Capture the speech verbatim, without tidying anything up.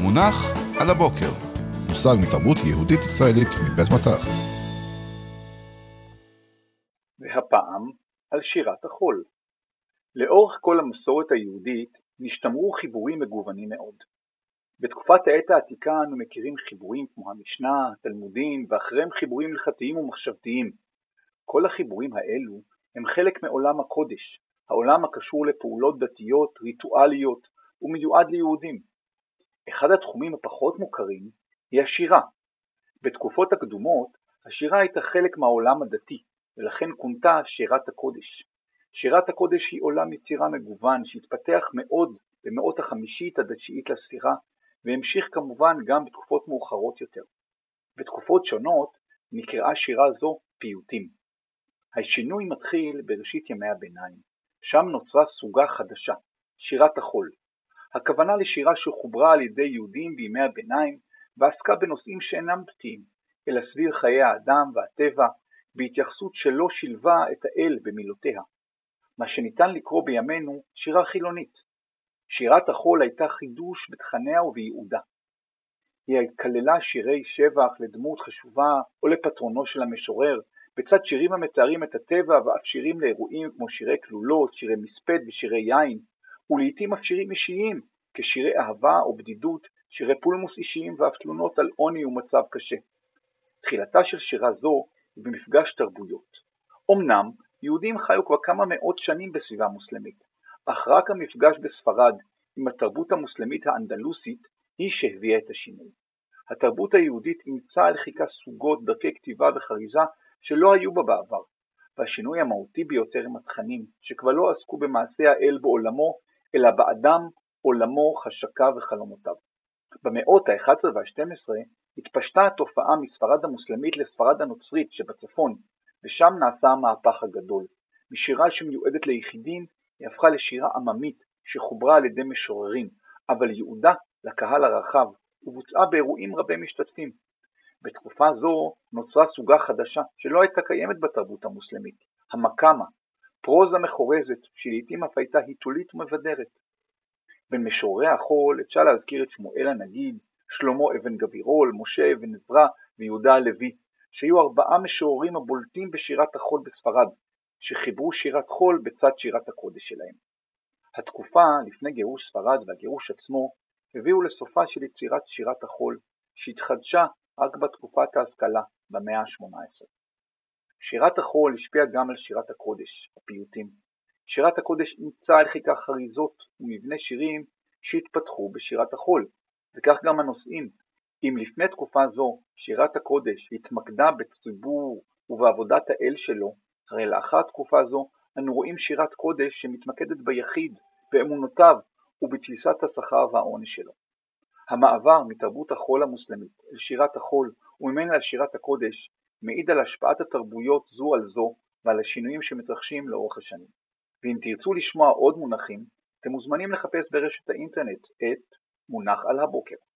מונח על הבוקר. מושג מתרבות יהודית ישראלית מבית מטח. והפעם על שירת החול. לאורך כל המסורת היהודית נשתמרו חיבורים מגוונים מאוד. בתקופת העת העתיקה אנו מכירים חיבורים כמו המשנה, תלמודים ואחריהם חיבורים הלכתיים ומחשבתיים. כל החיבורים האלו הם חלק מעולם הקודש, העולם הקשור לפעולות דתיות, ריטואליות ומיועד ליהודים. אחד התחומים הפחות מוכרים היא השירה. בתקופות הקדומות השירה הייתה חלק מהעולם הדתי, ולכן כונתה שירת הקודש. שירת הקודש היא עולם יצירה מגוון שהתפתח מאוד במאות החמישית עד התשיעית לספירה, והמשיך כמובן גם בתקופות מאוחרות יותר. בתקופות שונות נקראה שירה זו פיוטים. השינוי מתחיל בראשית ימי הביניים, שם נוצרה סוגה חדשה, שירת החול. הכוונה לשירה שחוברה על ידי יהודים בימי הביניים, ועסקה בנושאים שאינם דתיים, אלא סביב חיי האדם והטבע, בהתייחסות שלא שילבה את האל במילותיה. מה שניתן לקרוא בימינו שירה חילונית. שירת החול הייתה חידוש בתכניה ובייעודה. היא כללה שירי שבח לדמות חשובה או לפטרונו של המשורר, בצד שירים המתארים את הטבע ואף שירים לאירועים כמו שירי כלולות, שירי מספד ושירי יין, ולעיתים אף שירים אישיים כשירי אהבה או בדידות, שירי פולמוס אישיים ואף תלונות על עוני ומצב קשה. תחילתה של שירה זו היא במפגש תרבויות. אמנם יהודים חיו כבר כמה מאות שנים בסביבה מוסלמית, אך רק המפגש בספרד עם התרבות המוסלמית האנדלוסית היא שהביאה את השינוי. התרבות היהודית אימצה על חיקה סוגות, דרכי כתיבה וחריזה שלא היו בה בעבר, והשינוי המהותי ביותר הם התכנים שכבר לא עסקו במעשה האל בעולמו, אלא באדם, עולמו, חשקיו וחלומותיו. במאות ה-אחת עשרה וה-שתים עשרה התפשטה התופעה מספרד המוסלמית לספרד הנוצרית שבצפון, ושם נעשה המהפך הגדול. משירה שמיועדת ליחידים היא הפכה לשירה עממית שחוברה על ידי משוררים, אבל ייעודה לקהל הרחב ובוצעה באירועים רבי משתתפים. בתקופה זו נוצרה סוגה חדשה שלא הייתה קיימת בתרבות המוסלמית, המקאמה, פרוזה מחורזת שלעיתים אף הייתה היתולית ומבדרת. בין משוררי החול אפשר להזכיר את שמואל הנגיד, שלמה אבן גבירול, משה אבן עזרא ויהודה הלוי, שהיו ארבעה משוררים הבולטים בשירת החול בספרד, שחיברו שירת חול בצד שירת הקודש שלהם. התקופה לפני גירוש ספרד והגירוש עצמו הביאו לסופה של יצירת שירת החול, שהתחדשה רק בתקופת ההשכלה במאה ה-שמונה עשרה. שירת החול השפיעה גם על שירת הקודש, הפיוטים. שירת הקודש אימצה על חיקה חריזות ומבנה שירים שהתפתחו בשירת החול, וכך גם הנושאים. אם לפני תקופה זו שירת הקודש התמקדה בציבור ובעבודת האל שלו, הרי לאחר תקופה זו אנו רואים שירת קודש שמתמקדת ביחיד, באמונותיו ובתפיסת השכר והעונש שלו. המעבר מתרבות החול המוסלמית אל שירת החול וממנה לשירת הקודש מעיד על השפעת התרבויות זו על זו ועל השינויים שמתרחשים לאורך השנים. ואם תרצו לשמוע עוד מונחים, אתם מוזמנים לחפש ברשת האינטרנט את מונח על הבוקר.